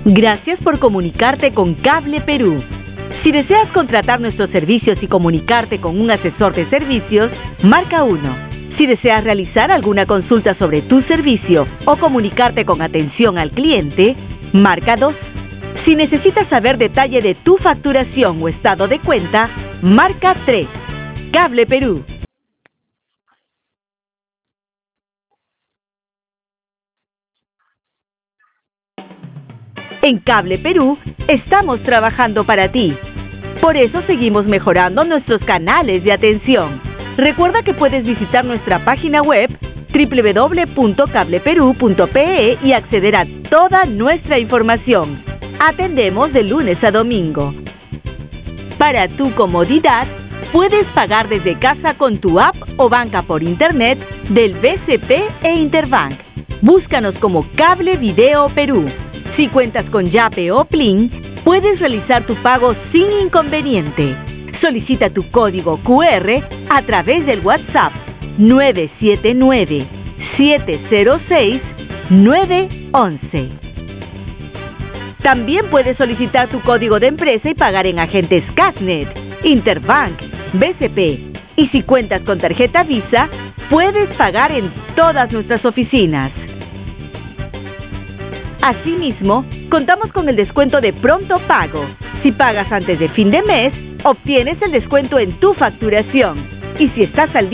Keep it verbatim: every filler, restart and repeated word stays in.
Gracias por comunicarte con Cable Perú. Si deseas contratar nuestros servicios y comunicarte con un asesor de servicios, marca uno. Si deseas realizar alguna consulta sobre tu servicio o comunicarte con atención al cliente, marca dos. Si necesitas saber detalle de tu facturación o estado de cuenta, marca tres. Cable Perú. En Cable Perú estamos trabajando para ti. Por eso seguimos mejorando nuestros canales de atención. Recuerda que puedes visitar nuestra página web doble u doble u doble u punto cable perú punto pe e y acceder a toda nuestra información. Atendemos de lunes a domingo. Para tu comodidad, puedes pagar desde casa con tu app o banca por internet del B C P e Interbank. Búscanos como Cable Video Perú. Si cuentas con Yape o Plin, puedes realizar tu pago sin inconveniente. Solicita tu código cu erre a través del WhatsApp nueve siete nueve, siete cero seis, nueve once. También puedes solicitar tu código de empresa y pagar en agentes Casnet, Interbank, B C P. Y si cuentas con tarjeta Visa, puedes pagar en todas nuestras oficinas. Asimismo, contamos con el descuento de pronto pago. Si pagas antes de fin de mes, obtienes el descuento en tu facturación. Y si estás al